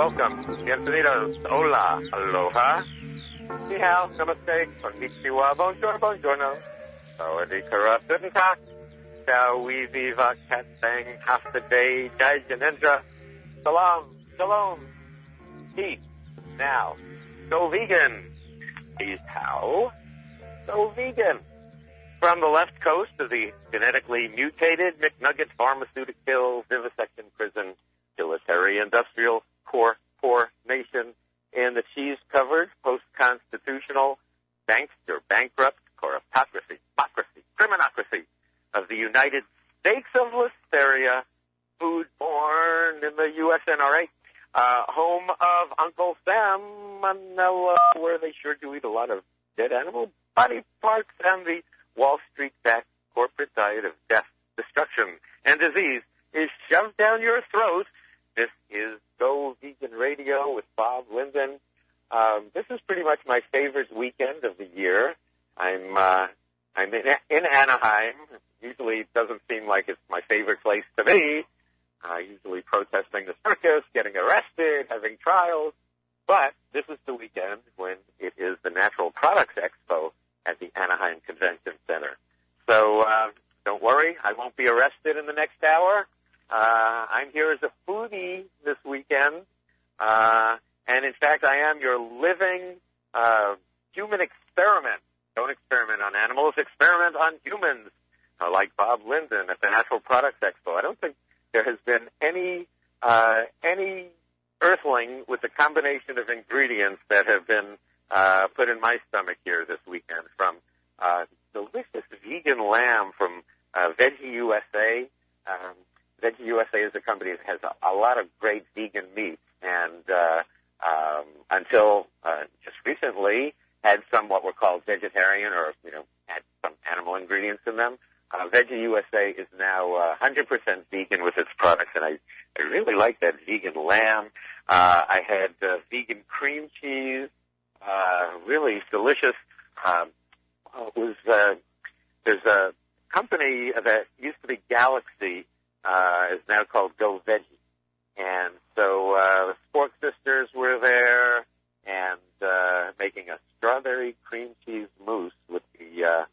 welcome. Bienvenidos. Hola. Aloha. Ni hao. Namaste. Konnichiwa. Bonjour. Buongiorno. Sawadee kara. Guten Tag. Shall we viva cat bang half the day? Jai Janendra. Salam. Shalom. Peace. Now. Go vegan. Peace. How? Go vegan. From the left coast of the genetically mutated McNugget Pharmaceutical Vivisection Prison Military Industrial Core Poor Nation in the cheese-covered, post-constitutional, bankster, bankrupt, corruptocracy, hypocrisy, criminocracy of the United States of Listeria, food born in the USNRA, home of Uncle Sam Manella, where they sure do eat a lot of dead animal body parts, and the Wall Street-backed corporate diet of death, destruction, and disease is shoved down your throat. This is Go Vegan Radio with Bob Linden. This is pretty much my favorite weekend of the year. I'm in Anaheim. Usually it doesn't seem like it's my favorite place to be. Usually protesting the circus, getting arrested, having trials. But this is the weekend when it is the Natural Products Expo at the Anaheim Convention Center. So don't worry, I won't be arrested in the next hour. I'm here as a foodie this weekend. And in fact, I am your living human experiment. Don't experiment on animals, experiment on humans, like Bob Linden at the Natural Products Expo. I don't think there has been any earthling with the combination of ingredients that have been put in my stomach here this weekend, from delicious vegan lamb from Veggie USA. Veggie USA is a company that has a lot of great vegan meat, and until just recently had some what were called vegetarian, or had some animal ingredients in them. Veggie USA is now 100% vegan with its products, and I really like that vegan lamb. I had vegan cream cheese. Really delicious. There's a company that used to be Galaxy, is now called Go Veggie. And so the Spork Sisters were there, and making a strawberry cream cheese mousse with the,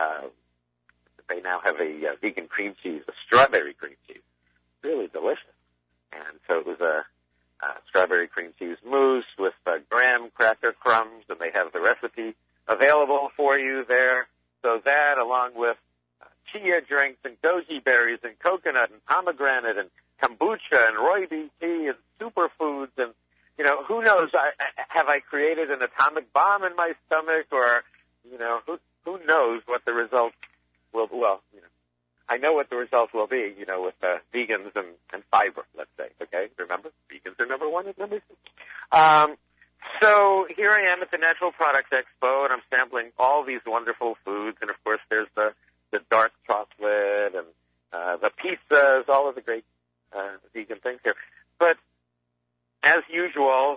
they now have a vegan cream cheese, a strawberry cream cheese. Really delicious. And so it was a strawberry cream cheese mousse with graham cracker crumbs, and they have the recipe available for you there. So that, along with chia drinks and goji berries and coconut and pomegranate and kombucha and Rooibos tea and superfoods, and who knows? Have I created an atomic bomb in my stomach, or who knows what the results will? Well, I know what the results will be, with vegans and fiber, let's say, okay? Remember, vegans are number one and number two. So here I am at the Natural Products Expo, and I'm sampling all these wonderful foods, and of course there's the dark chocolate and the pizzas, all of the great vegan things here. But as usual,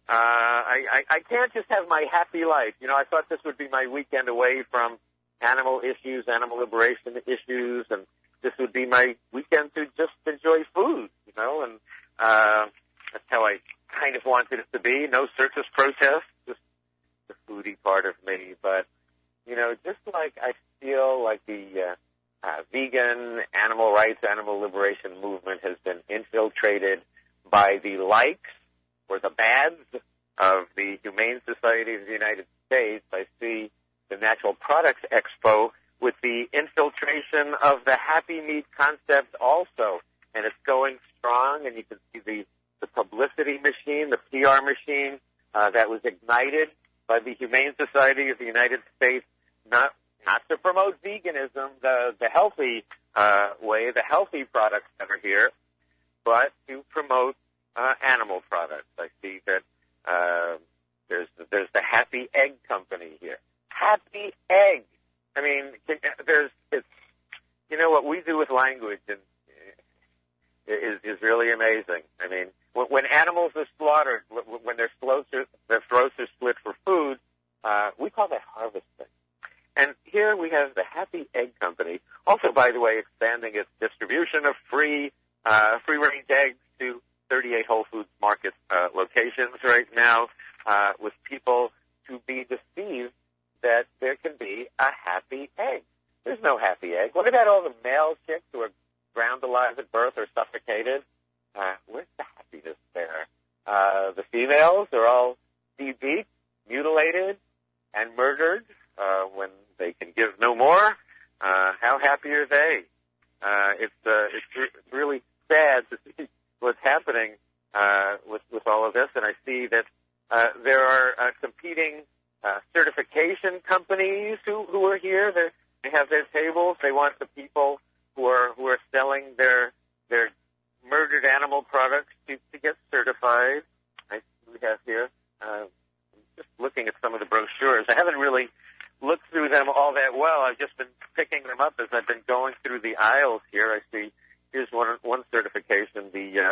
I can't just have my happy life. I thought this would be my weekend away from animal issues, animal liberation issues, and this would be my weekend to just enjoy food, and that's how I kind of wanted it to be. No circus protest, just the foodie part of me. But, just like I feel like the vegan, animal rights, animal liberation movement has been infiltrated by the likes or the bads of the Humane Society of the United States, I see the Natural Products Expo with the infiltration of the Happy Meat concept also. And it's going strong, and you can see the publicity machine, the PR machine that was ignited by the Humane Society of the United States, not to promote veganism, the healthy way, the healthy products that are here, but to promote animal products. I see that there's the Happy Egg Company here. Happy Egg. I mean, what we do with language is really amazing. I mean, when animals are slaughtered, when their throats are split for food, we call that harvesting. And here we have the Happy Egg Company, also, by the way, expanding its distribution of free-range eggs to 38 Whole Foods markets locations right now with people to be deceived that there can be a happy egg. There's no happy egg. What about all the male chicks who are drowned alive at birth or suffocated? Where's the happiness there? The females are all beat, mutilated, and murdered when they can give no more. How happy are they? It's really sad to see what's happening with all of this, and I see that there are competing certification companies who are here. They have their tables. They want the people who are selling their murdered animal products to get certified. We have here just looking at some of the brochures. I haven't really looked through them all that well. I've just been picking them up as I've been going through the aisles here. I see here's one certification.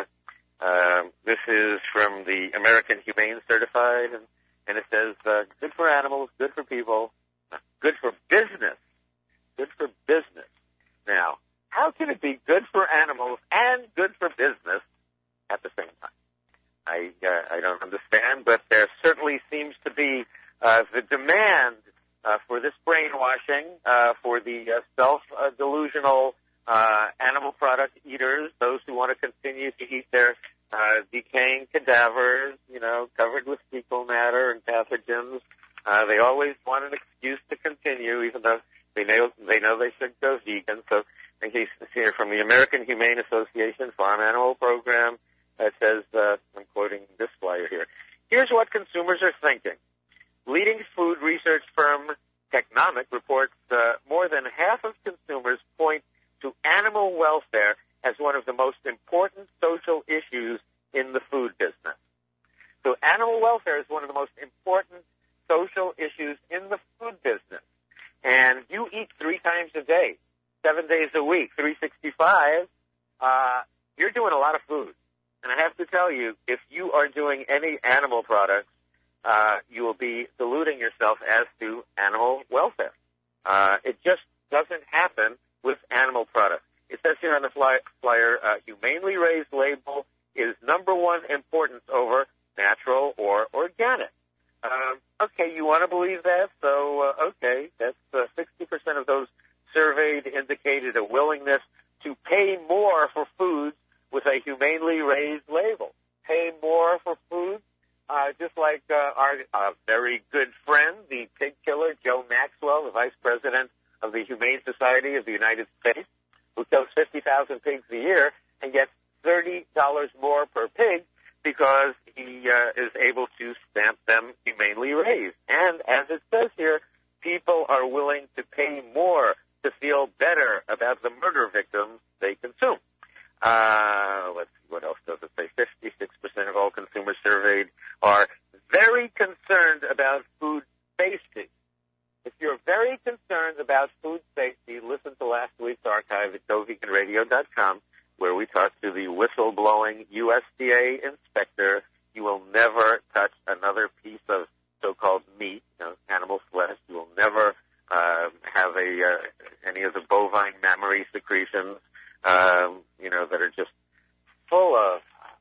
This is from the American Humane Certified, and it says good for animals, good for people, good for business. Good for business. Now, how can it be good for animals and good for business at the same time? I don't understand, but there certainly seems to be the demand for this brainwashing, for the self-delusional animal product eaters, those who want to continue to eat their decaying cadavers, covered with fecal matter and pathogens. They always want an excuse to continue, even though they know they should go vegan. So he's here from the American Humane Association Farm Animal Program. It says, I'm quoting this flyer here. Here's what consumers are thinking. Leading food research firm Technomic reports more than half of consumers point to animal welfare as one of the most important social issues in the food business. So animal welfare is one of the most important social issues in the food business. And you eat 3 times a day, 7 days a week, 365, you're doing a lot of food. And I have to tell you, if you are doing any animal products, you will be deluding yourself as to animal welfare. It just doesn't happen with animal products. It says here on the flyer, humanely raised label is number one importance over natural or organic. Okay, you want to believe that? So, okay, that's 60% of those surveyed indicated a willingness to pay more for foods with a humanely raised label. Pay more for foods, just like our very good friend, the pig killer, Joe Maxwell, the vice president of the Humane Society of the United States, who kills 50,000 pigs a year and gets $30 more per pig because he is able to stamp them humanely raised. And as it says here, people are willing to pay more to feel better about the murder victims they consume. Let's see, what else does it say? 56% of all consumers surveyed are very concerned about food safety. If you're very concerned about food safety, listen to last week's archive at GoVeganRadio.com, where we talked to the whistleblowing USDA inspector. You will never touch another piece of so-called meat, animal flesh. You will never have any of the bovine mammary secretions, that are just full of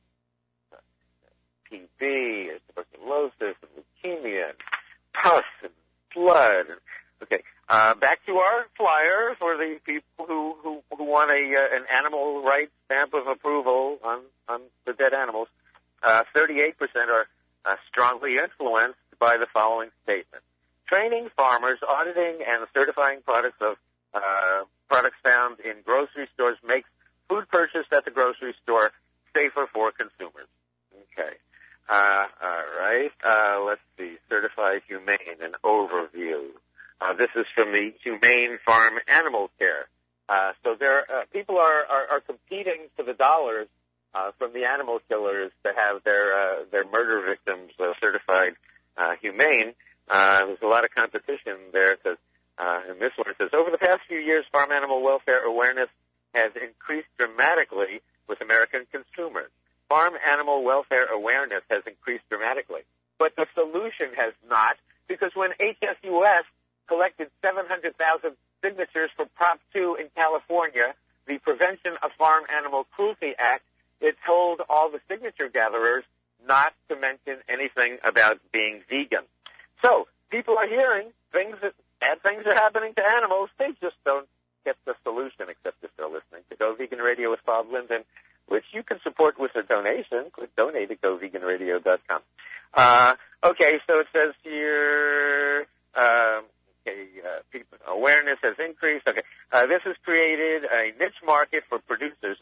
TB, and tuberculosis, and leukemia, and pus, and blood. Okay, back to our flyer for the people who want an animal rights stamp of approval on the dead animals. 38% are strongly influenced by the following statement: training farmers, auditing, and certifying products found in grocery stores makes food purchased at the grocery store safer for consumers. Okay. All right. Let's see. Certified Humane, an overview. This is from the Humane Farm Animal Care. So people are competing for the dollars from the animal killers to have their murder victims certified humane. There's a lot of competition there because in this one it says, over the past few years, farm animal welfare awareness has increased dramatically with American consumers. Farm animal welfare awareness has increased dramatically. But the solution has not, because when HSUS collected 700,000 signatures for Prop 2 in California, the Prevention of Farm Animal Cruelty Act, it told all the signature gatherers not to mention anything about being vegan. So people are hearing bad things are happening to animals. They just don't get the solution, except if they're listening to Go Vegan Radio with Bob Linden, which you can support with a donation. Click donate at GoVeganRadio.com. Okay, so it says here, awareness has increased. Okay, this has created a niche market for producers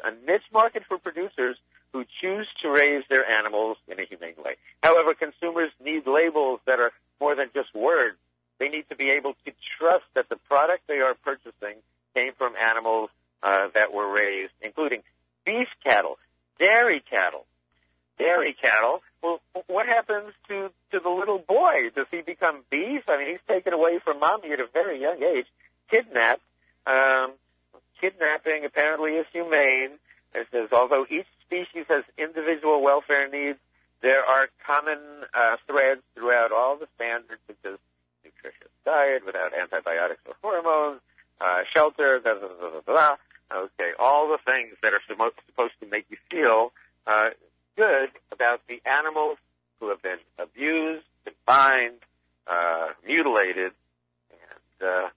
who choose to raise their animals in a humane way. However, consumers need labels that are more than just words. They need to be able to trust that the product they are purchasing came from animals that were raised, including beef cattle, dairy cattle. Well, what happens to the little boy? Does he become beef? I mean, he's taken away from mommy at a very young age, kidnapped. Kidnapping apparently is humane. It says, although each species has individual welfare needs, there are common threads throughout all the standards, such as nutritious diet without antibiotics or hormones, shelter, blah, blah, blah, blah, blah. Okay, all the things that are supposed to make you feel good about the animals who have been abused, confined, mutilated, and,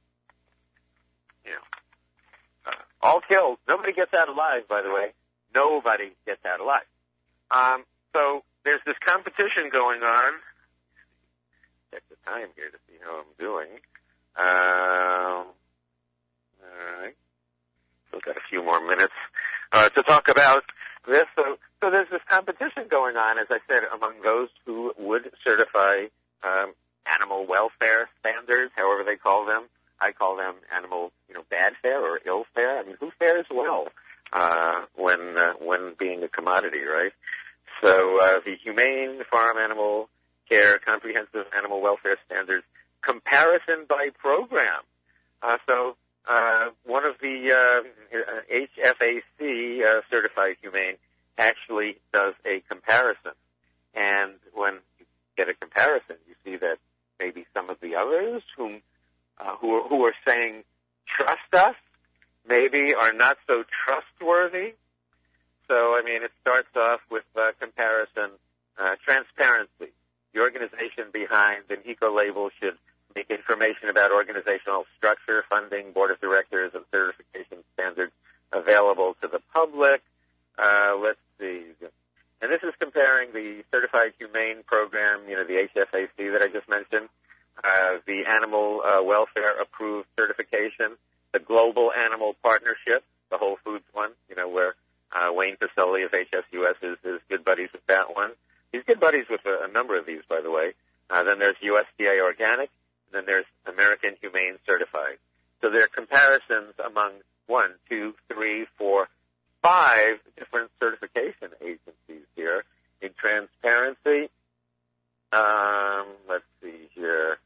all killed. Nobody gets out alive, by the way. Nobody gets out alive. So there's this competition going on. Check the time here to see how I'm doing. All right. Still got a few more minutes to talk about this. So there's this competition going on, as I said, among those who would certify animal welfare standards, however they call them. I call them animal, bad fare or ill fare. I mean, who fares well when being a commodity, right? So the Humane Farm Animal Care Comprehensive Animal Welfare Standards comparison by program. So one of the HFAC certified humane actually does a comparison, and when you get a comparison, you see that maybe some of the others who are saying trust us maybe are not so trustworthy. So, I mean, it starts off with comparison, transparency. The organization behind an eco-label should make information about organizational structure, funding, board of directors, and certification standards available to the public. Let's see. And this is comparing the Certified Humane Program, the HFAC that I just mentioned, the Animal Welfare Approved Certification, the Global Animal Partnership, the Whole Foods one, where Wayne Pacelli of HSUS is good buddies with that one. He's good buddies with a number of these, by the way. Then there's USDA Organic, and then there's American Humane Certified. So there are comparisons among 1, 2, 3, 4, 5 different certification agencies here. In transparency, let's see here.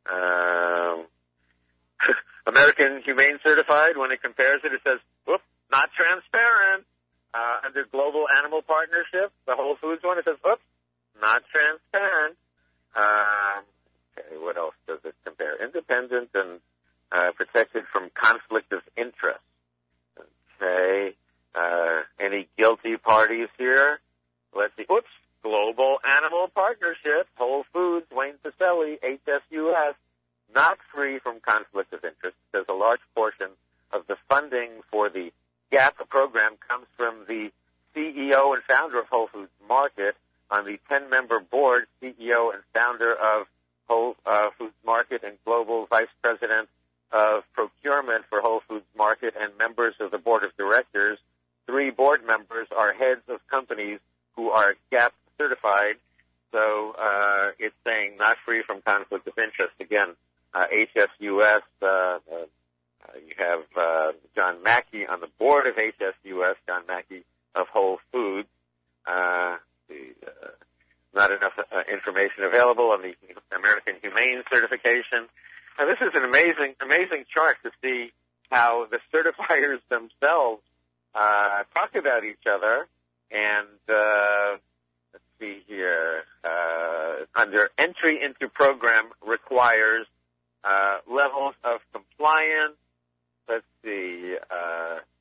American Humane Certified, when it compares it says, whoop, not transparent. Under Global Animal Partnership, the Whole Foods one, it says, oops, not transparent. Okay, what else does it compare? Independent and protected from conflict of interest. Okay, any guilty parties here? Let's see. Oops, Global Animal Partnership, Whole Foods, Wayne Pacelli, HSUS, not free from conflict of interest because a large portion of the funding for the GAP program comes from the CEO and founder of Whole Foods Market. On the 10-member board, CEO and founder of Whole Foods Market and Global Vice President of Procurement for Whole Foods Market and members of the board of directors. 3 board members are heads of companies who are GAP certified. So it's saying not free from conflict of interest. Again, HSUS, you have John Mackey on the board of HSUS, John Mackey of Whole Foods. Not enough information available on the American Humane Certification. Now, this is an amazing chart to see how the certifiers themselves talk about each other. And let's see here. Under entry into program requires levels of compliance. Let's see.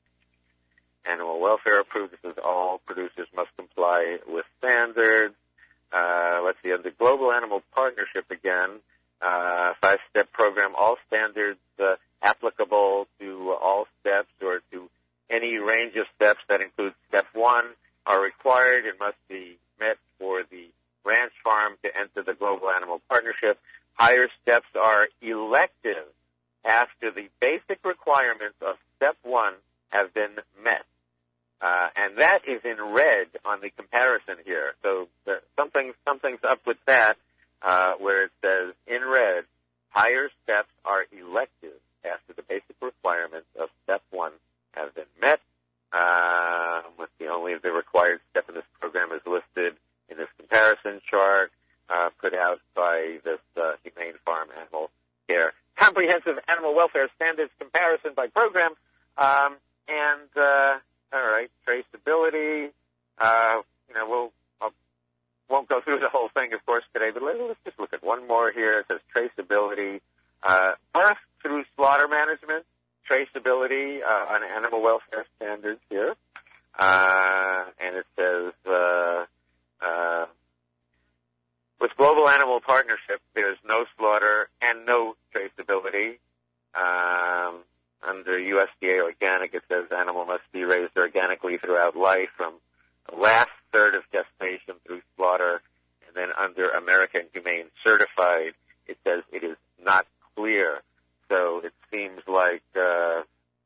Animal welfare approved. This is all producers must comply with standards. let's see, under Global Animal Partnership again, 5-step program, all standards applicable to all steps or to any range of steps that includes step 1 are required and must be met for the ranch farm to enter the Global Animal Partnership. Higher steps are elective after the basic requirements of step 1 have been met. And that is in red on the comparison here. So something's up with that, where it says in red, higher steps are elective after the basic requirements of step 1 have been met. With only the required step in this program is listed in this comparison chart put out by this Humane Farm Animal Care Comprehensive Animal Welfare Standards Comparison by Program. All right, traceability. I won't go through the whole thing, of course, today, but let's just look at one more here. It says traceability, birth through slaughter management, traceability on animal welfare standards here. And it says, with Global Animal Partnership, there's no slaughter and no traceability. Under USDA Organic, it says animal must be raised organically throughout life from the last third of gestation through slaughter. And then under American Humane Certified, it says it is not clear. So it seems like the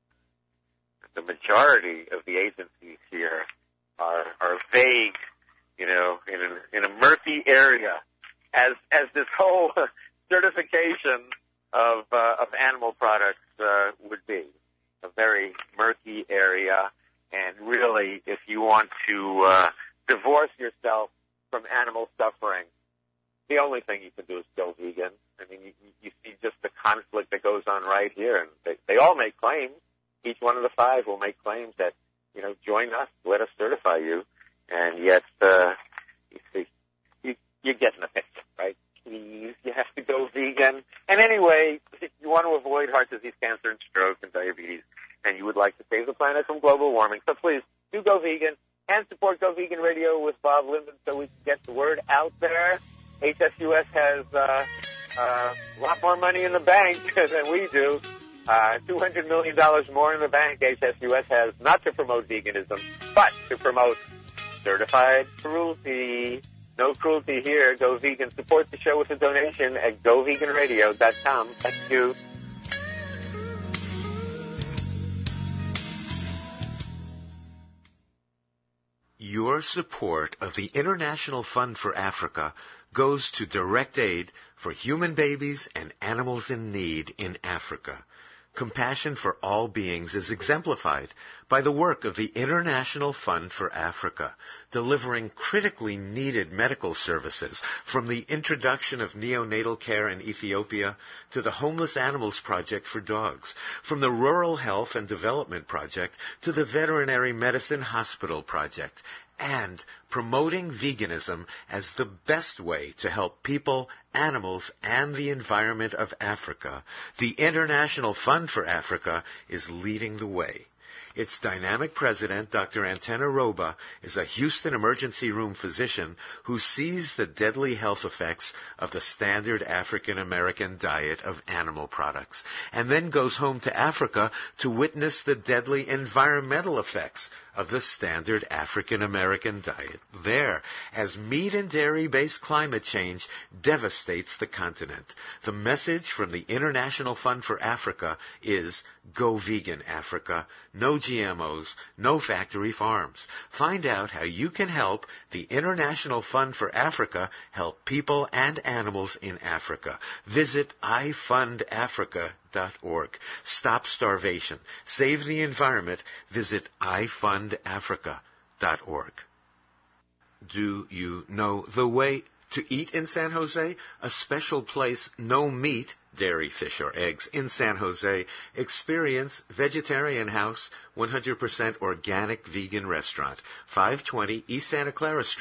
majority of the agencies here are vague, in a murky area, as this whole certification of animal products would be a very murky area. And really, if you want to divorce yourself from animal suffering, the only thing you can do is go vegan. I mean, you see just the conflict that goes on right here, and they all make claims. Each one of the 5 will make claims that, join us, let us certify you, and yet, you see, you're getting the picture, right? Please, you have to go vegan. And anyway, if you want to avoid heart disease, cancer, and stroke, and diabetes, and you would like to save the planet from global warming, so please do go vegan and support Go Vegan Radio with Bob Linden so we can get the word out there. HSUS has a lot more money in the bank than we do. $200 million more in the bank HSUS has, not to promote veganism, but to promote certified cruelty. No cruelty here. Go Vegan. Support the show with a donation at GoVeganRadio.com. Thank you. Your support of the International Fund for Africa goes to direct aid for human babies and animals in need in Africa. Compassion for all beings is exemplified by the work of the International Fund for Africa, delivering critically needed medical services from the introduction of neonatal care in Ethiopia to the Homeless Animals Project for dogs, from the Rural Health and Development Project to the Veterinary Medicine Hospital Project, and promoting veganism as the best way to help people, animals, and the environment of Africa. The International Fund for Africa is leading the way. Its dynamic president, Dr. Antenna Roba, is a Houston emergency room physician who sees the deadly health effects of the standard African American diet of animal products, and then goes home to Africa to witness the deadly environmental effects of the standard African American diet there, as meat and dairy-based climate change devastates the continent. The message from the International Fund for Africa is Go Vegan Africa, no GMOs, no factory farms. Find out how you can help the International Fund for Africa help people and animals in Africa. Visit ifundafrica.org. Stop starvation. Save the environment. Visit ifundafrica.org. Do you know the way to eat in San Jose? A special place, no meat, dairy, fish, or eggs in San Jose. Experience Vegetarian House, 100% organic vegan restaurant, 520 East Santa Clara Street,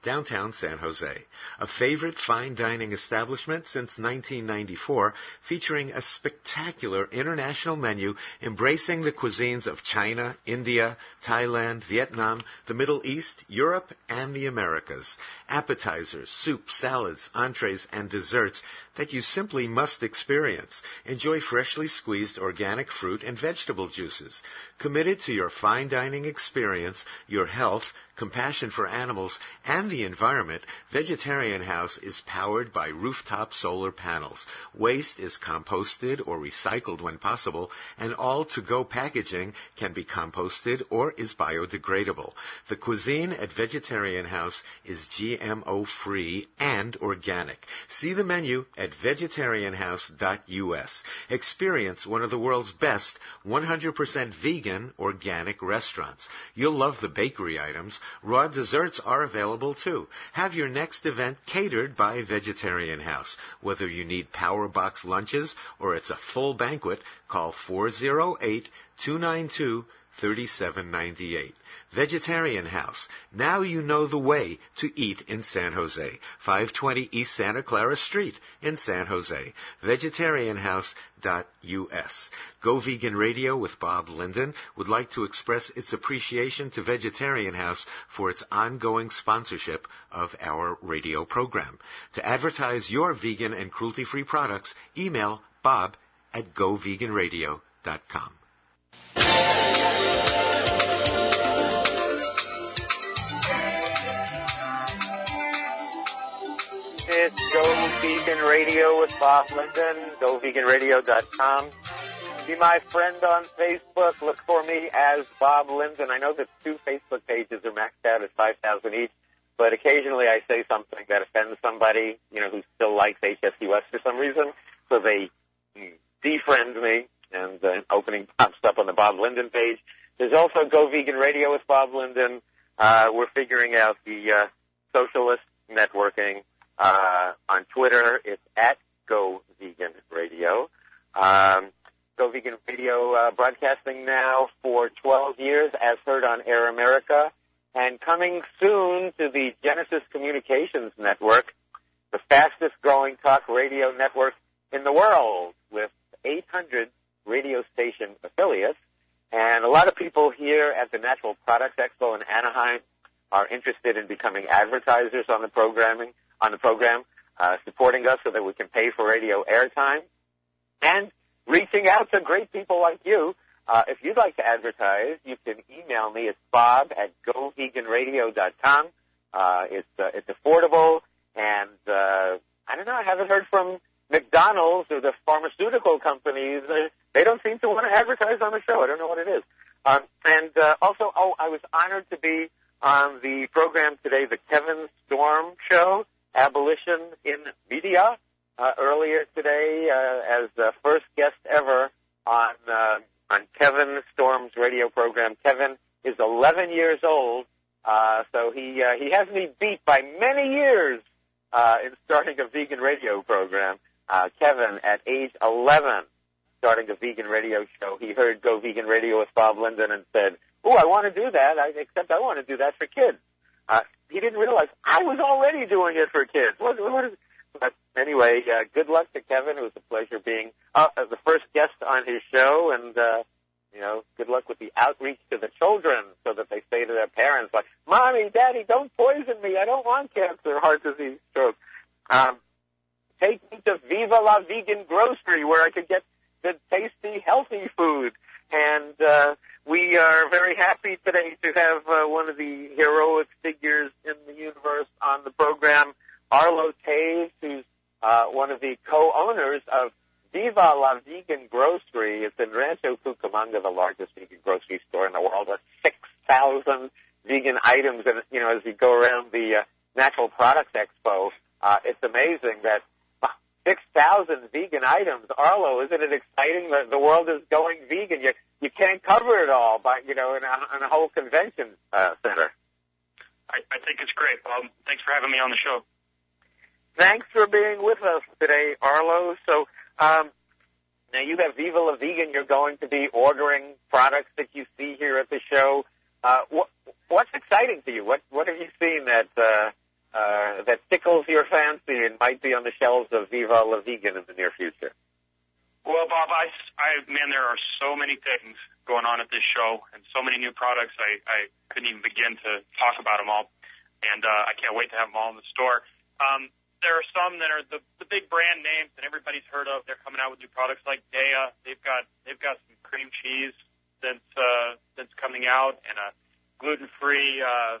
downtown San Jose. A favorite fine dining establishment since 1994, featuring a spectacular international menu embracing the cuisines of China, India, Thailand, Vietnam, the Middle East, Europe, and the Americas. Appetizers, soups, salads, entrees, and desserts that you simply must experience. Enjoy freshly squeezed organic fruit and vegetable juices. Committed to your fine dining experience, your health, compassion for animals, and the environment, Vegetarian House is powered by rooftop solar panels. Waste is composted or recycled when possible, and all to-go packaging can be composted or is biodegradable. The cuisine at Vegetarian House is GMO-free and organic. See the menu at vegetarianhouse.us. Experience one of the world's best 100% vegan organic restaurants. You'll love the bakery items. Raw desserts are available too. Have your next event catered by Vegetarian House. Whether you need power box lunches or it's a full banquet, call 408-292-3798. Vegetarian House. Now you know the way to eat in San Jose. 520 East Santa Clara Street in San Jose. Vegetarianhouse.us. Go Vegan Radio with Bob Linden would like to express its appreciation to Vegetarian House for its ongoing sponsorship of our radio program. To advertise your vegan and cruelty-free products, email bob@goveganradio.com. It's Go Vegan Radio with Bob Linden, goveganradio.com. Be my friend on Facebook. Look for me as Bob Linden. I know that 2 Facebook pages are maxed out at 5,000 each, but occasionally I say something that offends somebody, who still likes HSUS for some reason, so they defriend me, and an opening pops up on the Bob Linden page. There's also Go Vegan Radio with Bob Linden. We're figuring out the socialist networking. On Twitter, it's at Go Vegan Radio. Go Vegan Radio broadcasting now for 12 years, as heard on Air America, and coming soon to the Genesis Communications Network, the fastest growing talk radio network in the world, with 800 radio station affiliates. And a lot of people here at the Natural Products Expo in Anaheim are interested in becoming advertisers on the program, supporting us so that we can pay for radio airtime, and reaching out to great people like you. If you'd like to advertise, you can email me. It's bob@goveganradio.com. It's affordable, and I don't know, I haven't heard from McDonald's or the pharmaceutical companies. They don't seem to want to advertise on the show. I don't know what it is. Also, I was honored to be on the program today, the Kevin Storm Show, Abolition in Media, earlier today as the first guest ever on Kevin Storm's radio program. Kevin is 11 years old, so he has me beat by many years in starting a vegan radio program. Kevin, at age 11, starting a vegan radio show. He heard Go Vegan Radio with Bob Linden and said, "Oh, I want to do that, except I want to do that for kids." He didn't realize I was already doing it for kids. But anyway, good luck to Kevin. It was a pleasure being the first guest on his show, and good luck with the outreach to the children so that they say to their parents, like, "Mommy, Daddy, don't poison me. I don't want cancer, heart disease, stroke. Take me to Viva La Vegan Grocery where I could get the tasty, healthy food." And we are very happy today to have one of the heroic figures in the universe on the program, Arlo Taves, who's one of the co-owners of Viva La Vegan Grocery. It's in Rancho Cucamonga, the largest vegan grocery store in the world, with 6,000 vegan items. And, as you go around the Natural Products Expo, it's amazing that 6,000 vegan items. Arlo, isn't it exciting that the world is going vegan? You can't cover it all by, in a whole convention center. I think it's great. Thanks for having me on the show. Thanks for being with us today, Arlo. So now you have Viva La Vegan. You're going to be ordering products that you see here at the show. What's exciting to you? What have you seen that that tickles your fancy and might be on the shelves of Viva La Vegan in the near future? Well, Bob, man, there are so many things going on at this show and so many new products. I couldn't even begin to talk about them all, and I can't wait to have them all in the store. There are some that are the big brand names that everybody's heard of. They're coming out with new products like Daiya. They've got some cream cheese that's coming out, and a gluten-free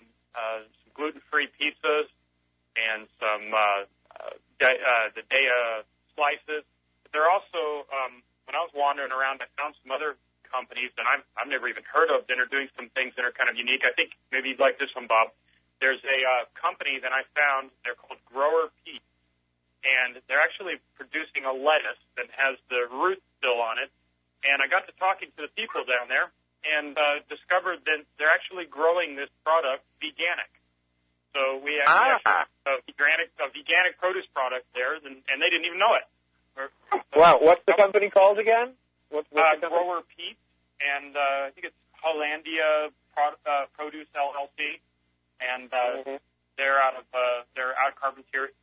pizzas, and some the Daiya slices. They're also when I was wandering around, I found some other companies that I've never even heard of that are doing some things that are kind of unique. I think maybe you'd like this one, Bob. There's a company that I found. They're called Grower Pete's, and they're actually producing a lettuce that has the root still on it. And I got to talking to the people down there and discovered that they're actually growing this product veganic. So we have a veganic produce product there, and they didn't even know it. Wow, what's the company called again? What's Grower Pete's, and I think it's Hollandia Produce LLC. And they're out of Carpinteria.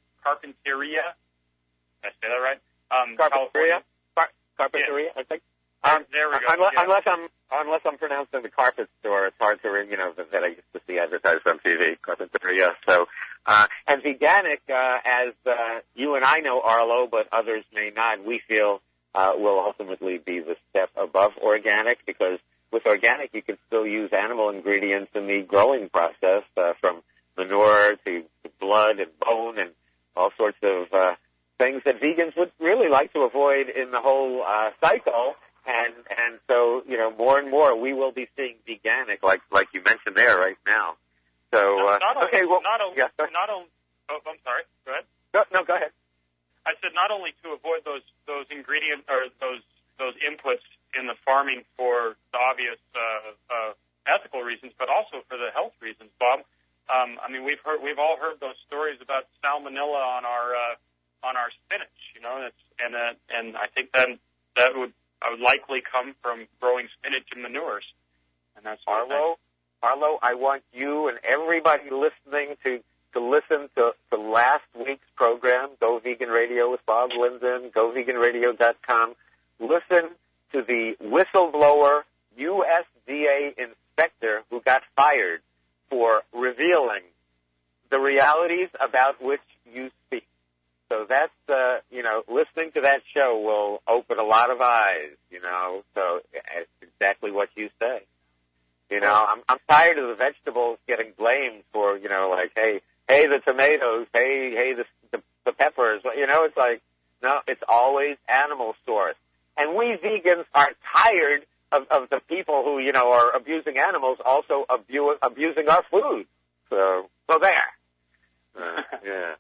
Did I say that right? Carpinteria. Carpinteria, yeah. I think. There we go. Unless I'm pronouncing the carpet store, it's hard to that I used to see advertised on TV. Carpinteria. So, and veganic, as you and I know, Arlo, but others may not. We feel will ultimately be the step above organic, because with organic, you can still use animal ingredients in the growing process, from manure to blood and bone and all sorts of things that vegans would really like to avoid in the whole cycle. And so, more and more we will be seeing veganic, like you mentioned there right now. So, I'm sorry. Go ahead. No, go ahead. I said not only to avoid those ingredients or those inputs in the farming for the obvious ethical reasons, but also for the health reasons, Bob. I mean, we've all heard those stories about salmonella on our spinach, and I think that would likely come from growing spinach and manures, and that's Arlo, I want you and everybody listening to listen to last week's program, Go Vegan Radio with Bob Linden, GoVeganRadio.com. Listen to the whistleblower USDA inspector who got fired for revealing the realities about which you speak. So that's, listening to that show will open a lot of eyes, so it's exactly what you say. I'm tired of the vegetables getting blamed for, hey, the tomatoes, hey, the peppers, it's like, no, it's always animal source. And we vegans are tired of the people who, are abusing animals also abusing our food. So there. Yeah.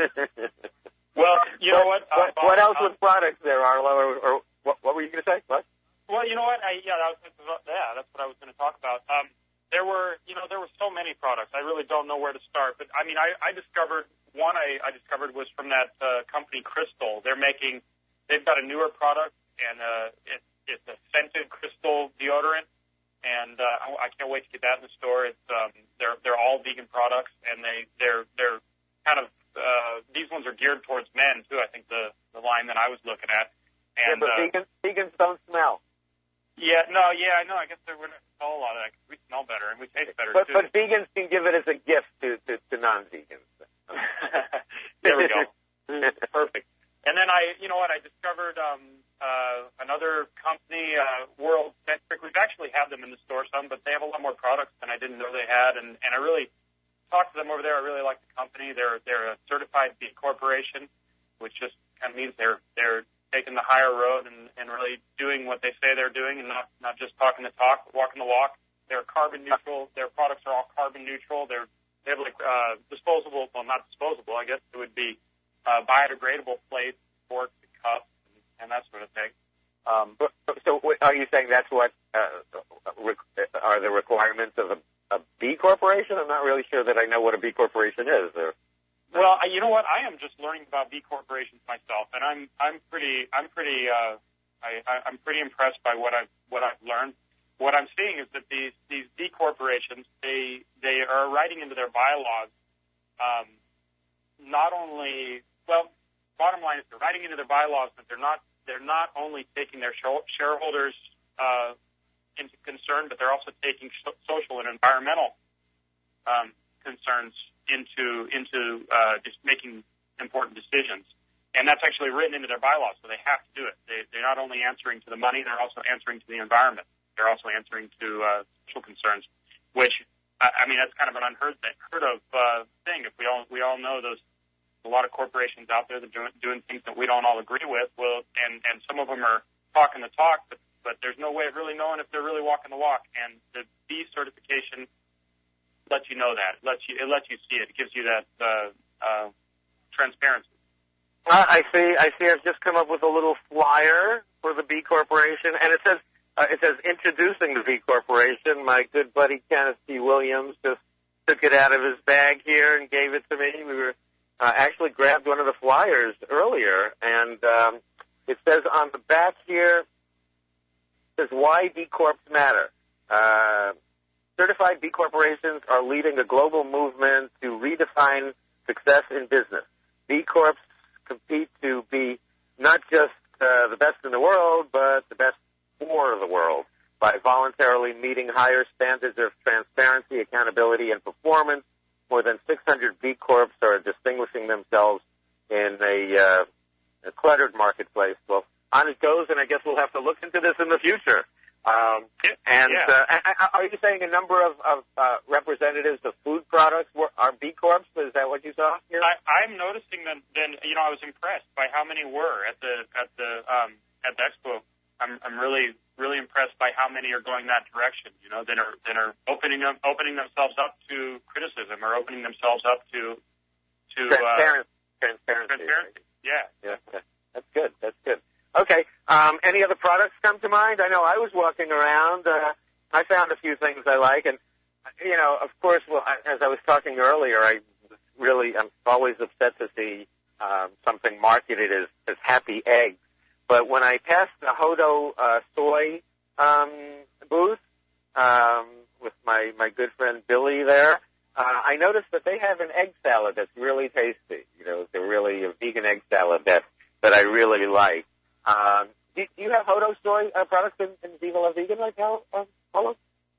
Well, you know what? What else with products there, Arlo? Or what were you going to say? What? Well, you know what? That's what I was going to talk about. There were so many products. I really don't know where to start. But I mean, I discovered one. I discovered was from that company Crystal. They've got a newer product, and it's a scented crystal deodorant, and I can't wait to get that in the store. It's they're all vegan products, and they're kind of these ones are geared towards men too. I think the line that I was looking at. And, but vegans don't smell. I know. I guess we're not smell a lot of that because we smell better and we taste better too. But vegans can give it as a gift to non-vegans. There we go. Perfect. And then I discovered another company, World Centric. We've actually had them in the store some, but they have a lot more products than I didn't know they had. And I really talked to them over there. I really like the company. They're a certified B Corporation, which just kind of means they're taking the higher road and really doing what they say they're doing, and not just talking the talk, but walking the walk. They're carbon neutral. Their products are all carbon neutral. They have like disposable, well, not disposable, I guess it would be biodegradable plates, forks, and cups, and that sort of thing. So are you saying that's what are the requirements of a B Corporation? I'm not really sure that I know what a B Corporation is. Well, you know what? I am just learning about B corporations myself, and I'm pretty impressed by what I've learned. What I'm seeing is that these B corporations they are writing into their bylaws not only, well, bottom line is they're writing into their bylaws that they're not only taking their shareholders into concern, but they're also taking social and environmental concerns into just making important decisions. And that's actually written into their bylaws, so they have to do it. They're not only answering to the money, they're also answering to the environment. They're also answering to social concerns, which, I mean, that's kind of an unheard of thing. If we all know there's a lot of corporations out there that are doing things that we don't all agree with, and some of them are talking the talk, but there's no way of really knowing if they're really walking the walk. And the B certification lets you know that. It lets you see it. It gives you that transparency. I see. I've just come up with a little flyer for the B Corporation, and it says introducing the B Corporation. My good buddy Kenneth T. Williams just took it out of his bag here and gave it to me. We were actually grabbed one of the flyers earlier, and it says on the back here, it says why B Corps matter. Certified B Corporations are leading a global movement to redefine success in business. B Corps compete to be not just the best in the world, but the best for the world by voluntarily meeting higher standards of transparency, accountability, and performance. More than 600 B Corps are distinguishing themselves in a cluttered marketplace. Well, on it goes, and I guess we'll have to look into this in the future. Are you saying a number of representatives of food products are B Corps? Is that what you saw here? I'm noticing that. Then I was impressed by how many were at the expo. I'm really impressed by how many are going that direction. That are opening themselves up to criticism or opening themselves up to transparency. Yeah. That's good. Okay. Any other products come to mind? I know I was walking around. I found a few things I like, and of course, as I was talking earlier, I'm always upset to see something marketed as happy eggs. But when I passed the Hodo soy booth with my good friend Billy there, I noticed that they have an egg salad that's really tasty. They're really a vegan egg salad that I really like. Do you have Hodo soy products in Viva La Vegan right now, Paulo?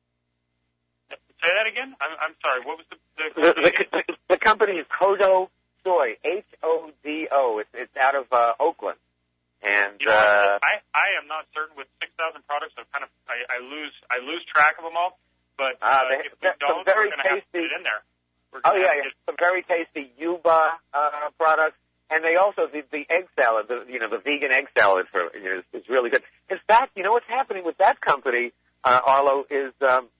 Say that again? I'm sorry. What was the company is Hodo Soy, Hodo. It's out of Oakland. And I am not certain with 6,000 products. I lose track of them all. But if we don't, we're going to have to put it in there. Some very tasty Yuba products. And they also, the egg salad, the vegan egg salad is really good. In fact, what's happening with that company, Arlo, is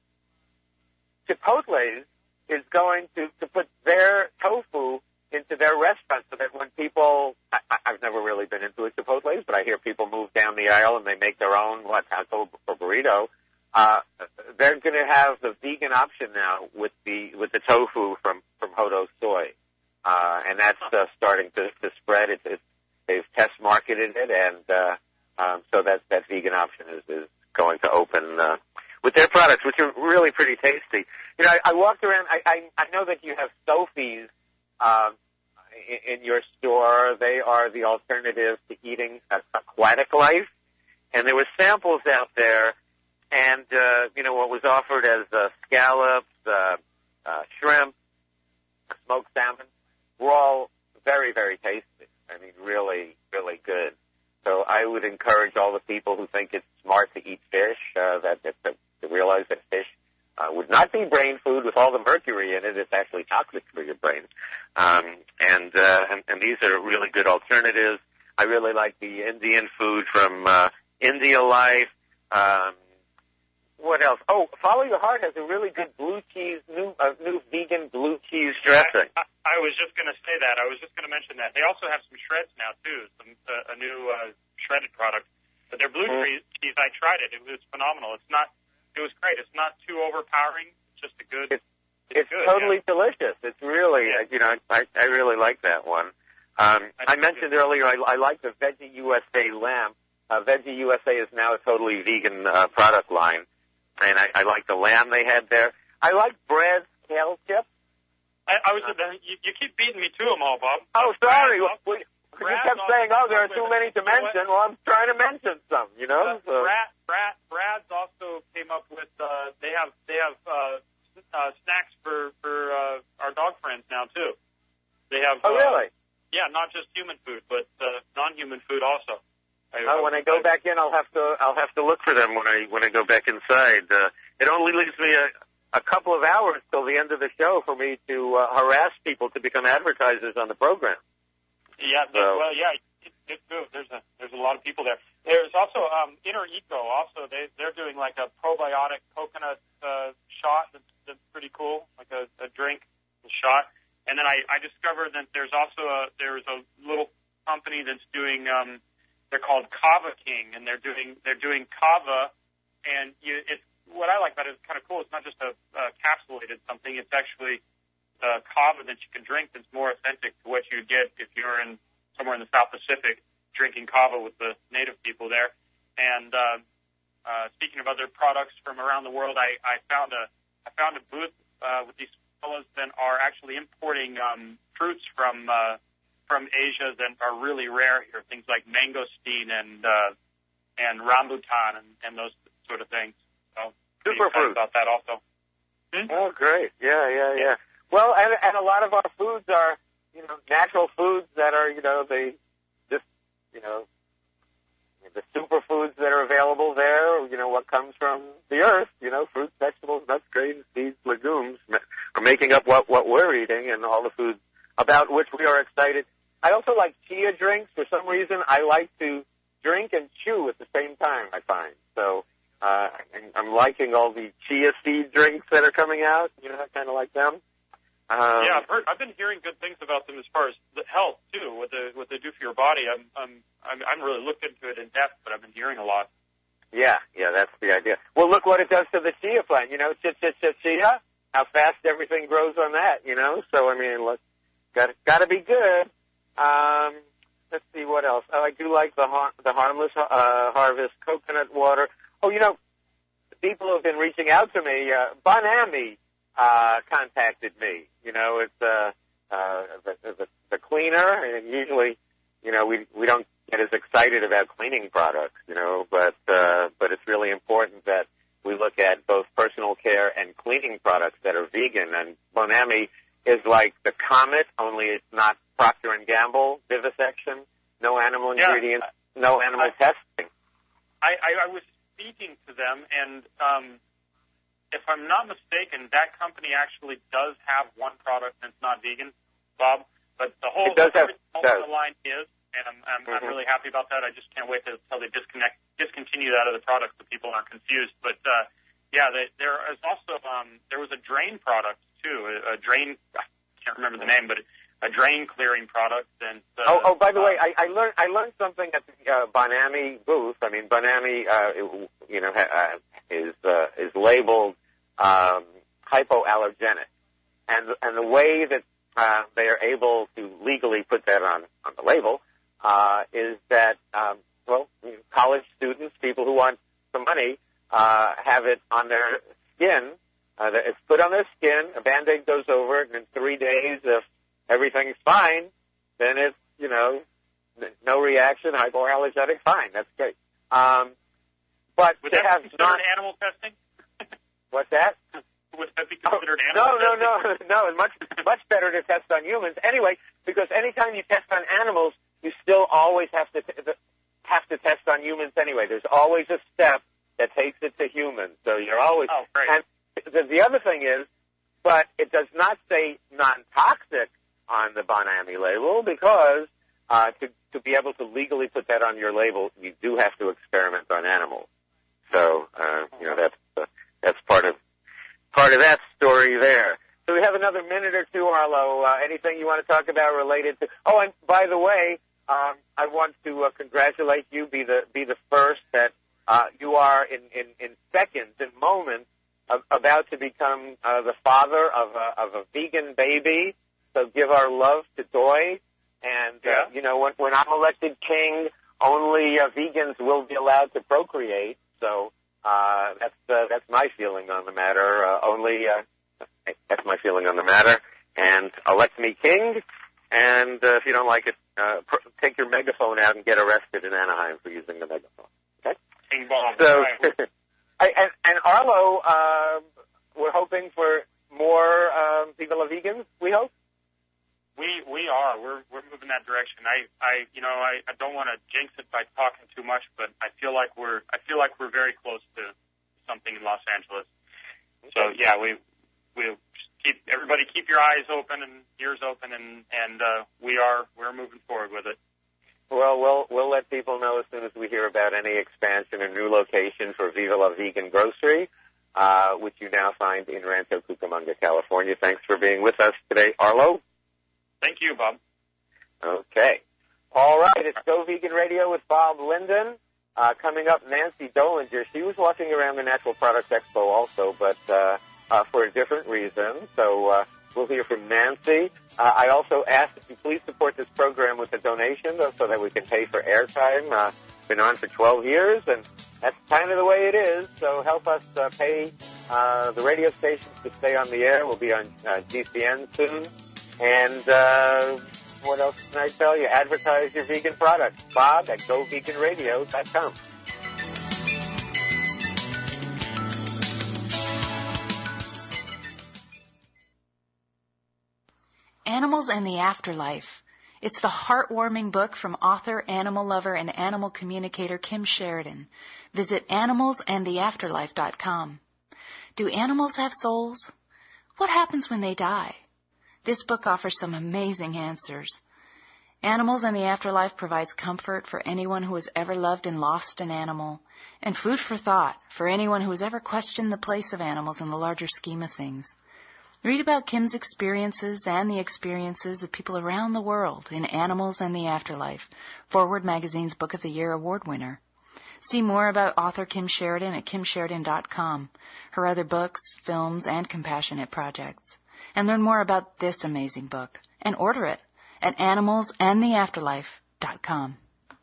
Chipotle is going to put their tofu into their restaurants so that when people, I've never really been into a Chipotle, but I hear people move down the aisle and they make their own, taco or burrito. They're going to have the vegan option now with the tofu from Hodo Soy. And that's starting to spread. They've test marketed it, and so that vegan option is going to open with their products, which are really pretty tasty. I walked around. I know that you have Sophie's in your store. They are the alternative to eating aquatic life, and there were samples out there, and what was offered as scallops, shrimp, smoked salmon. Were all very, very tasty. I mean, really, really good. So I would encourage all the people who think it's smart to eat fish to realize that fish would not be brain food with all the mercury in it. It's actually toxic for your brain. And these are really good alternatives. I really like the Indian food from India Life. What else? Oh, Follow Your Heart has a really good blue cheese, new vegan blue cheese dressing. I was just going to say that. I was just going to mention that. They also have some shreds now, too, a new shredded product. But their blue cheese, I tried it. It was phenomenal. It was great. It's not too overpowering. It's just a good... It's good, totally delicious. It's really, I really like that one. I mentioned earlier I like the Veggie USA lamb. Veggie USA is now a totally vegan product line. And I like the lamb they had there. I like Brad's kale chips. I was. You keep beating me to them all, Bob. Oh, sorry. You kept saying, there are too many to mention. Well, I'm trying to mention some, you know. Brad's also came up with. They have snacks for our dog friends now too. They have. Oh, really? Yeah, not just human food, but non-human food also. When I go back in, I'll have to look for them when I go back inside. It only leaves me a couple of hours till the end of the show for me to harass people to become advertisers on the program. Yeah, it's good. There's a lot of people there. There's also Inner Eco. Also, they're doing like a probiotic coconut shot that's pretty cool, like a drink, a shot. And then I discovered that there's also a little company that's doing. They're called Kava King, and they're doing kava, and it's what I like about it is kind of cool. It's not just a capsulated something. It's actually kava that you can drink that's more authentic to what you get if you're in somewhere in the South Pacific drinking kava with the native people there. And speaking of other products from around the world, I found a booth with these fellows that are actually importing fruits from Asia that are really rare here, things like mangosteen and rambutan and those sort of things. So superfruit about that also. Oh, great! Yeah. Well, and a lot of our foods are natural foods that are they just the superfoods that are available there. What comes from the earth. Fruits, vegetables, nuts, grains, seeds, legumes are making up what we're eating and all the foods about which we are excited. I also like chia drinks. For some reason, I like to drink and chew at the same time, I find. So I'm liking all the chia seed drinks that are coming out. I kind of like them. I've been hearing good things about them as far as the health, too, what they do for your body. I'm really looked into it in depth, but I've been hearing a lot. Yeah, that's the idea. Well, look what it does to the chia plant. Chia, how fast everything grows on that, So, look, gotta be good. Let's see what else. Oh, I do like the Harmless Harvest coconut water. Oh, people have been reaching out to me. Bonami contacted me. It's the cleaner, and usually, we don't get as excited about cleaning products, but it's really important that we look at both personal care and cleaning products that are vegan. And Bonami is like the Comet, only it's not Procter & Gamble vivisection, no animal ingredients, no animal testing. I was speaking to them, and if I'm not mistaken, that company actually does have one product that's not vegan, Bob. But the whole line is, and I'm really happy about that. I just can't wait until they discontinue that of the product so people aren't confused. But there is also there was a drain product too, a drain. I can't remember the name, but a drain clearing product. And by the way, I learned something at the Bonami booth. Bonami is labeled hypoallergenic, and the way that they are able to legally put that on the label is that college students, people who want some money, have it on their skin. It's put on their skin. A Band-Aid goes over it, and in 3 days, if everything's fine, then it's no reaction, hypoallergenic. Fine, that's great. But would that be considered animal testing? What's that? Would that be considered animal testing? No. It's much better to test on humans. Anyway, because anytime you test on animals, you still always have to test on humans anyway. There's always a step that takes it to humans. So you're always... Oh, great. And the other thing is, but it does not say non-toxic on the Bonami label because to be able to legally put that on your label, you do have to experiment on animals. So, that's part of that story there. So we have another minute or two, Arlo. Anything you want to talk about related to? Oh, and by the way, I want to congratulate you. Be the first that you are in seconds, in moments, about to become the father of a vegan baby. So give our love to Doi. And when I'm elected king, only vegans will be allowed to procreate. So that's my feeling on the matter. That's my feeling on the matter. and elect me king. And if you don't like it, take your megaphone out and get arrested in Anaheim for using the megaphone. Okay? King Bob. So, Right. and Arlo, we're hoping for more Viva La Vegans, we hope? We are. We're moving that direction. I don't want to jinx it by talking too much, but I feel like we're very close to something in Los Angeles. So yeah, we'll keep your eyes open and ears open, and we're moving forward with it. Well, we'll let people know as soon as we hear about any expansion or new location for Viva La Vegan Grocery, which you now find in Rancho Cucamonga, California. Thanks for being with us today, Arlo. Thank you, Bob. Okay. All right, it's Go Vegan Radio with Bob Linden. Coming up, Nancy Dolinger. She was walking around the Natural Products Expo also, but for a different reason. So we'll hear from Nancy. I also asked that you please support this program with a donation so that we can pay for airtime. Been on for 12 years, and that's kind of the way it is. So help us pay the radio stations to stay on the air. We'll be on GCN soon. And what else can I tell you? Advertise your vegan products. Bob at GoVeganRadio.com. Animals and the Afterlife. It's the heartwarming book from author, animal lover, and animal communicator Kim Sheridan. Visit animalsandtheafterlife.com. Do animals have souls? What happens when they die? This book offers some amazing answers. Animals and the Afterlife provides comfort for anyone who has ever loved and lost an animal, and food for thought for anyone who has ever questioned the place of animals in the larger scheme of things. Read about Kim's experiences and the experiences of people around the world in Animals and the Afterlife, Forward Magazine's Book of the Year award winner. See more about author Kim Sheridan at kimsheridan.com, her other books, films, and compassionate projects. And learn more about this amazing book and order it at animalsandtheafterlife.com.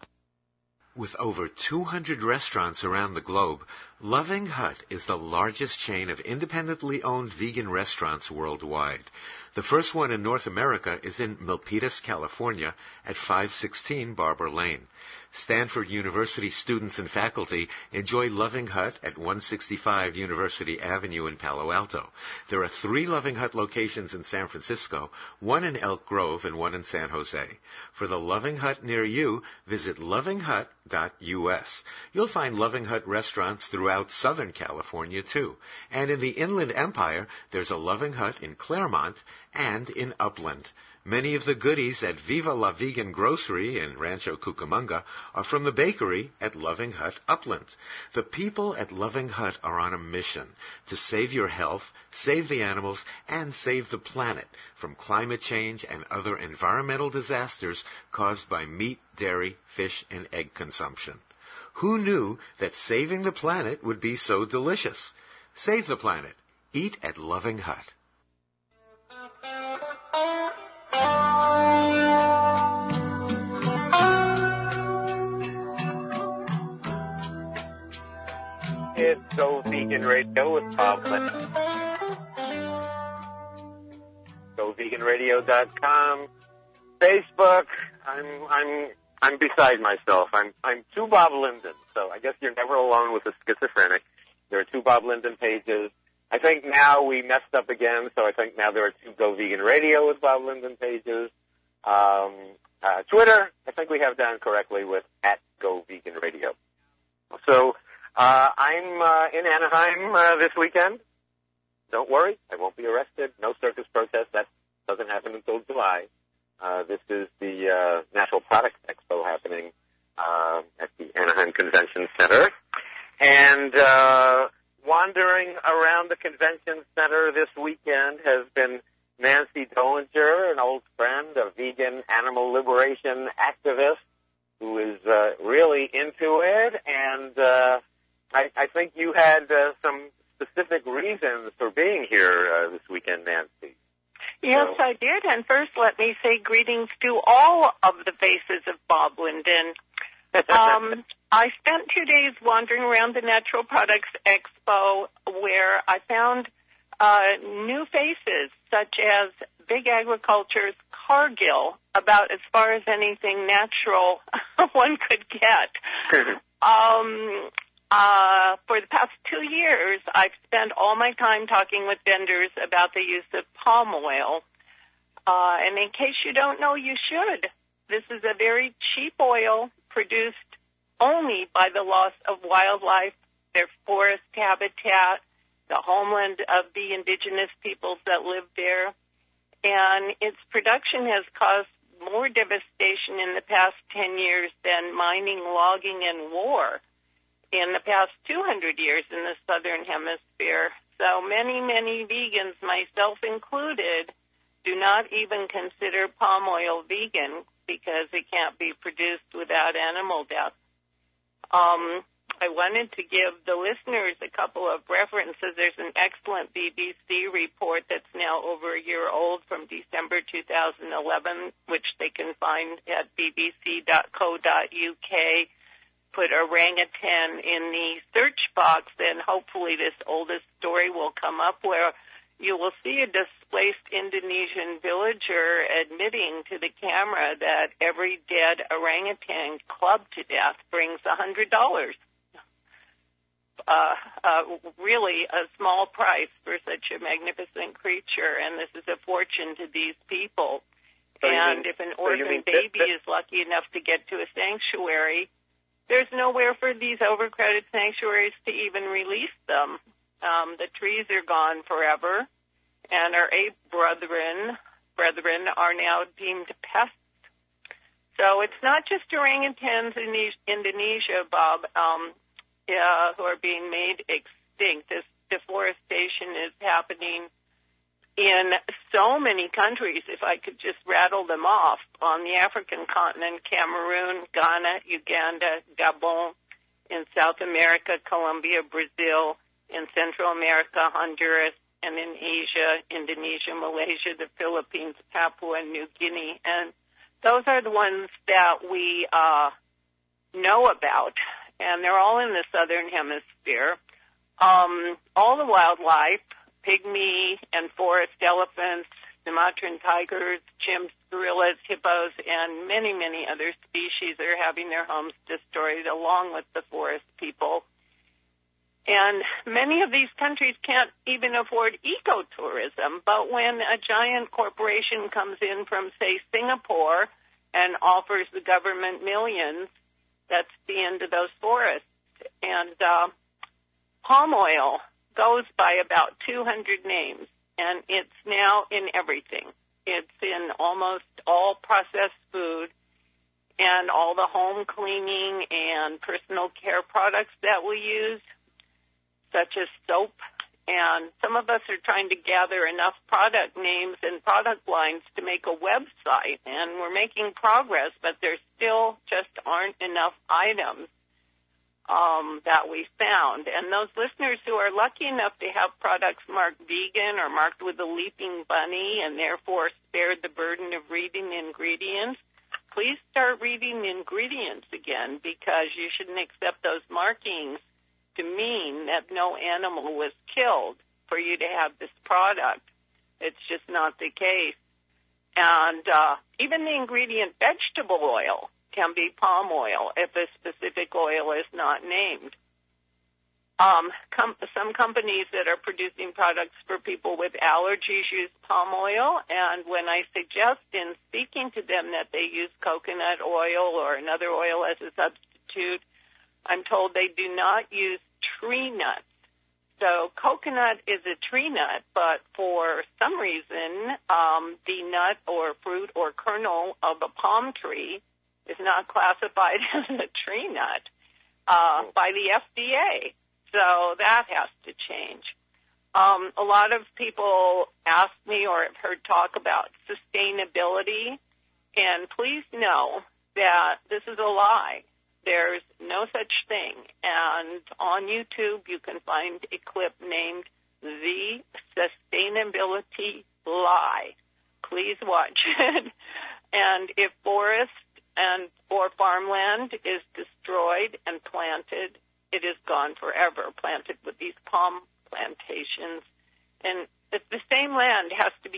With over 200 restaurants around the globe, Loving Hut is the largest chain of independently owned vegan restaurants worldwide. The first one in North America is in Milpitas, California, at 516 Barber Lane. Stanford University students and faculty enjoy Loving Hut at 165 University Avenue in Palo Alto. There are 3 Loving Hut locations in San Francisco, 1 in Elk Grove and 1 in San Jose. For the Loving Hut near you, visit lovinghut.us. You'll find Loving Hut restaurants throughout Southern California, too. And in the Inland Empire, there's a Loving Hut in Claremont and in Upland. Many of the goodies at Viva La Vegan Grocery in Rancho Cucamonga are from the bakery at Loving Hut Upland. The people at Loving Hut are on a mission to save your health, save the animals, and save the planet from climate change and other environmental disasters caused by meat, dairy, fish, and egg consumption. Who knew that saving the planet would be so delicious? Save the planet. Eat at Loving Hut. It's Go Vegan Radio with Bob Linden. GoVeganRadio.com. Facebook. I'm beside myself. I'm 2 Bob Linden, so I guess you're never alone with a schizophrenic. There are 2 Bob Linden pages. I think now we messed up again, so I think now there are 2 Go Vegan Radio with Bob Linden pages. Twitter, I think we have down correctly with @GoVeganRadio. So I'm in Anaheim this weekend. Don't worry, I won't be arrested. No circus protest. That doesn't happen until July. This is the Natural Products Expo happening at the Anaheim Convention Center. And wandering around the convention center this weekend has been Nancy Dolinger, an old friend, a vegan animal liberation activist who is really into it. And I think you had some specific reasons for being here this weekend, Nancy. Yes, I did. And first, let me say greetings to all of the faces of Bob Linden. I spent 2 days wandering around the Natural Products Expo where I found new faces such as Big Agriculture's Cargill about as far as anything natural one could get. For the past 2 years, I've spent all my time talking with vendors about the use of palm oil. And in case you don't know, you should. This is a very cheap oil produced only by the loss of wildlife, their forest habitat, the homeland of the indigenous peoples that live there. And its production has caused more devastation in the past 10 years than mining, logging, and war in the past 200 years in the Southern Hemisphere. So many, many vegans, myself included, do not even consider palm oil vegan because it can't be produced without animal death. I wanted to give the listeners a couple of references. There's an excellent BBC report that's now over a year old from December 2011, which they can find at bbc.co.uk. Put orangutan in the search box, and hopefully this oldest story will come up, where you will see a displaced Indonesian villager admitting to the camera that every dead orangutan clubbed to death brings $100. Really a small price for such a magnificent creature, and this is a fortune to these people. If an orphan baby is lucky enough to get to a sanctuary, there's nowhere for these overcrowded sanctuaries to even release them. The trees are gone forever, and our ape brethren are now deemed pests. So it's not just orangutans in Indonesia, Bob, who are being made extinct. This deforestation is happening in so many countries. If I could just rattle them off, on the African continent, Cameroon, Ghana, Uganda, Gabon; in South America, Colombia, Brazil; in Central America, Honduras; and in Asia, Indonesia, Malaysia, the Philippines, Papua New Guinea. And those are the ones that we know about, and they're all in the Southern Hemisphere. All the wildlife, pygmy and forest elephants, Sumatran tigers, chimps, gorillas, hippos, and many, many other species are having their homes destroyed along with the forest people. And many of these countries can't even afford ecotourism, but when a giant corporation comes in from, say, Singapore and offers the government millions, that's the end of those forests. And palm oil goes by about 200 names, and it's now in everything. It's in almost all processed food and all the home cleaning and personal care products that we use, such as soap. And some of us are trying to gather enough product names and product lines to make a website, and we're making progress, but there still just aren't enough items that we found. And those listeners who are lucky enough to have products marked vegan or marked with a leaping bunny and therefore spared the burden of reading the ingredients, please start reading the ingredients again, because you shouldn't accept those markings to mean that no animal was killed for you to have this product. It's just not the case. And even the ingredient vegetable oil can be palm oil if a specific oil is not named. Some companies that are producing products for people with allergies use palm oil, and when I suggest in speaking to them that they use coconut oil or another oil as a substitute, I'm told they do not use tree nuts. So coconut is a tree nut, but for some reason, the nut or fruit or kernel of a palm tree is not classified as a tree nut by the FDA. So that has to change. A lot of people ask me or have heard talk about sustainability, and please know that this is a lie. There's no such thing. And on YouTube, you can find a clip named The Sustainability Lie. Please watch it. And if forest or farmland is destroyed and planted, it is gone forever, planted with these palm plantations. And if the same land has to be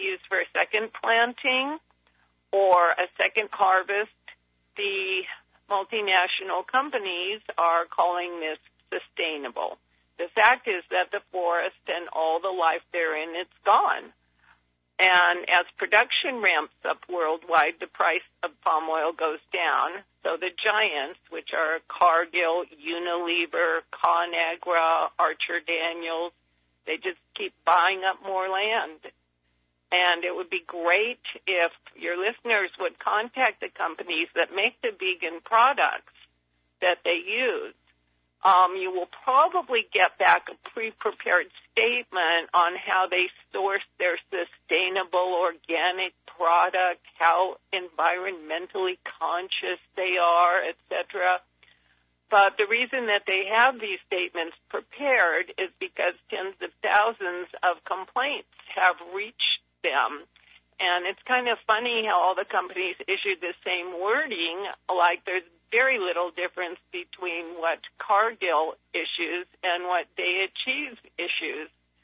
used for a second planting or a second harvest, the multinational companies are calling this sustainable. The fact is that the forest and all the life therein, it's gone. And as production ramps up worldwide, the price of palm oil goes down. So the giants, which are Cargill, Unilever, ConAgra, Archer Daniels, they just keep buying up more land. And it would be great if your listeners would contact the companies that make the vegan products that they use. You will probably get back a pre-prepared statement on how they source their sustainable organic product, how environmentally conscious they are, etc. But the reason that they have these statements prepared is because tens of thousands of complaints have reached them. And it's kind of funny how all the companies issued the same wording, like there's very little difference between what Cargill issues and what Daiya Cheese issues.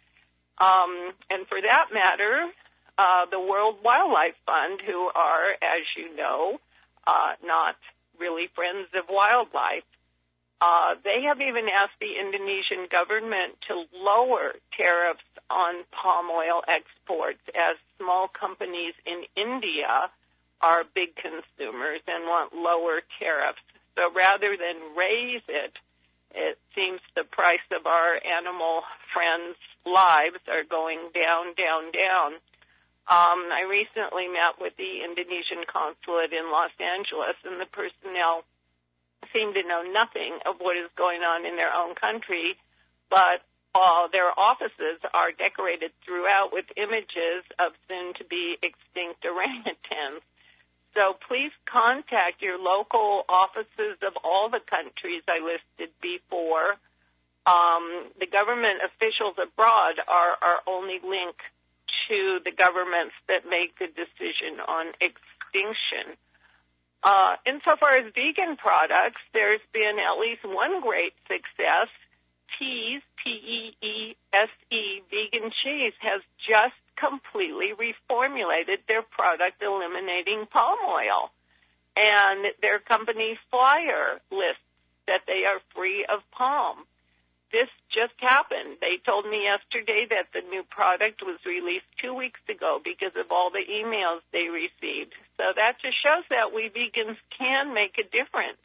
And for that matter, the World Wildlife Fund, who are, as you know, not really friends of wildlife, they have even asked the Indonesian government to lower tariffs on palm oil exports, as small companies in India are big consumers and want lower tariffs. So rather than raise it, it seems the price of our animal friends' lives are going down, down, down. I recently met with the Indonesian consulate in Los Angeles, and the personnel seem to know nothing of what is going on in their own country, but their offices are decorated throughout with images of soon-to-be extinct orangutans. So please contact your local offices of all the countries I listed before. The government officials abroad are our only link to the governments that make the decision on extinction. Insofar as vegan products, there's been at least one great success. Tease, T-E-E-S-E, Vegan Cheese, has just completely reformulated their product eliminating palm oil. And their company flyer lists that they are free of palm. This just happened. They told me yesterday that the new product was released 2 weeks ago because of all the emails they received. So that just shows that we vegans can make a difference.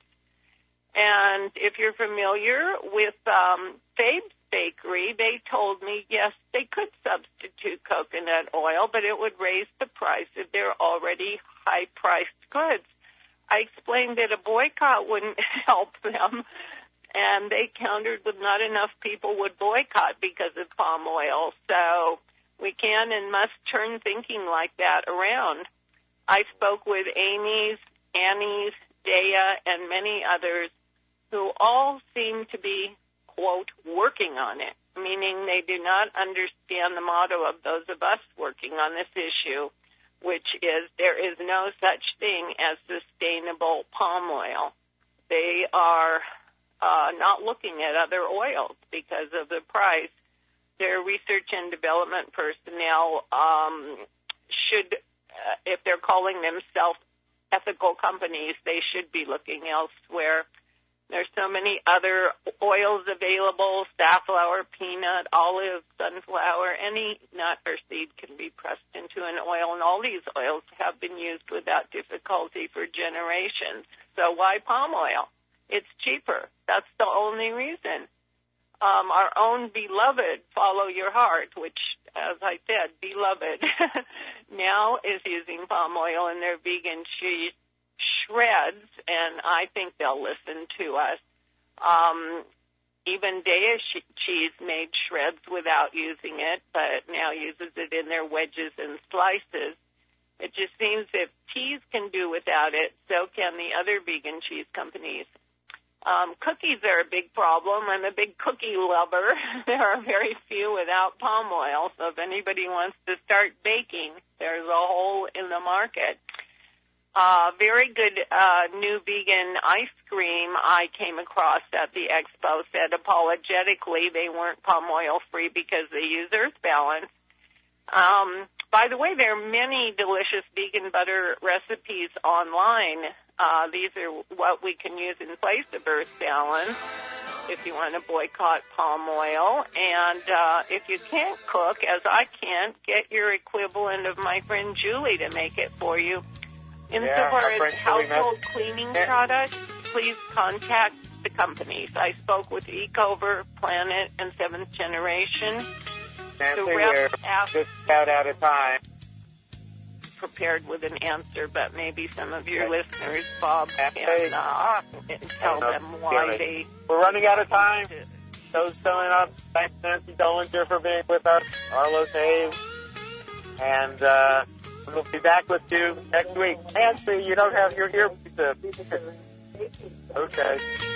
And if you're familiar with Fabe's Bakery, they told me, yes, they could substitute coconut oil, but it would raise the price of their already high-priced goods. I explained that a boycott wouldn't help them, and they countered with not enough people would boycott because of palm oil. So we can and must turn thinking like that around. I spoke with Amy's, Annie's, Daiya, and many others who all seem to be, quote, working on it, meaning they do not understand the motto of those of us working on this issue, which is there is no such thing as sustainable palm oil. They are not looking at other oils because of the price. Their research and development personnel should, if they're calling themselves ethical companies, they should be looking elsewhere. There's so many other oils available, safflower, peanut, olive, sunflower, any nut or seed can be pressed into an oil, and all these oils have been used without difficulty for generations. So why palm oil? It's cheaper. That's the only reason. Our own beloved Follow Your Heart, which, as I said, beloved, now is using palm oil in their vegan cheese shreds, and I think they'll listen to us. Even Daiya Cheese made shreds without using it, but now uses it in their wedges and slices. It just seems if Tease can do without it, so can the other vegan cheese companies. Cookies are a big problem. I'm a big cookie lover. There are very few without palm oil, so if anybody wants to start baking, there's a hole in the market. Very good new vegan ice cream I came across at the expo said apologetically they weren't palm oil free because they use Earth Balance. By the way, there are many delicious vegan butter recipes online. These are what we can use in place of Earth Balance if you want to boycott palm oil. And if you can't cook, as I can't, get your equivalent of my friend Julie to make it for you. Insofar as household cleaning products, please contact the companies. I spoke with Ecover, Planet, and Seventh Generation. Nancy, we're just about out of time. Prepared with an answer, but maybe some of your listeners, Bob, can tell them why they... We're running out of time. Show's filling up. Thanks, Nancy Dollinger, for being with us. Arlo Hayes. And we'll be back with you next week. Nancy, you don't have your earpiece in. Okay.